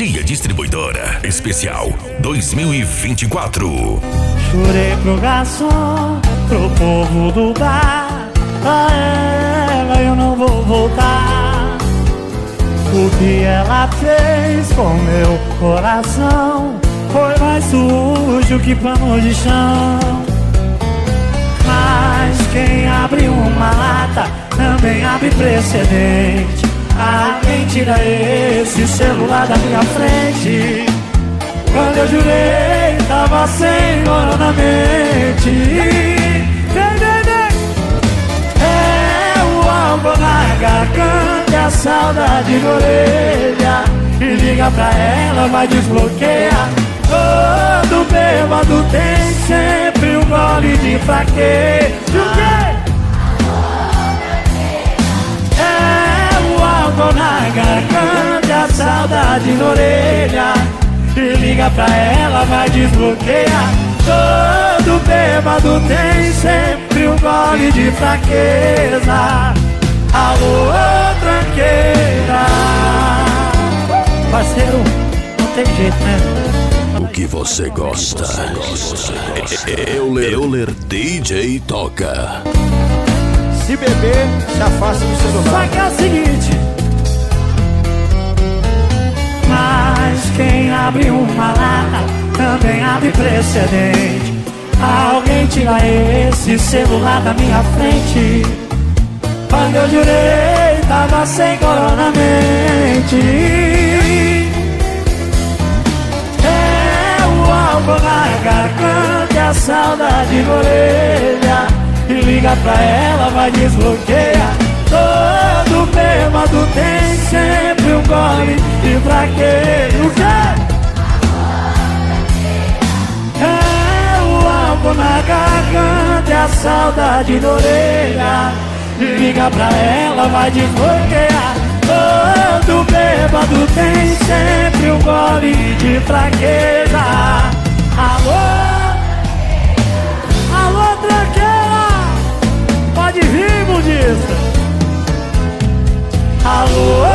Garcia Distribuidora. Especial 2024. Jurei pro garçom, pro povo do bar, pra ela eu não vou voltar. O que ela fez com meu coração foi mais sujo que pano de chão. Mas quem abre uma lata também abre precedente. Alguém tira esse celular da minha frente. Quando eu jurei, tava sem hora na mente. É o álcool na garganta e a saudade na orelha. E liga pra ela, vai desbloquear. Todo bêbado tem sempre um gole de fraqueza. É o álcool na garganta e a saudade na orelha. E liga pra ela, vai desbloquear. Todo bêbado tem sempre um gole de fraqueza. Alô, tranqueira. Parceiro, não tem jeito, né? O que você gosta? Euler DJ toca. Se beber, se afasta do celular. Só que é o seguinte: mas quem abre uma lata também abre precedente. Alguém tira esse celular da minha frente. Quando eu jurei, tava sem corona na mente. É o álcool na garganta e a saudade na orelha. E liga pra ela, vai desbloquear. Todo bêbado tem sempre um gole de fraqueza. O quê? É o álcool na garganta e a saudade na orelha. E liga pra ela, vai desbloquear. Todo bêbado tem sempre um gole de fraqueza. Alô, alô, tranqueira, pode vir, budista. Alô,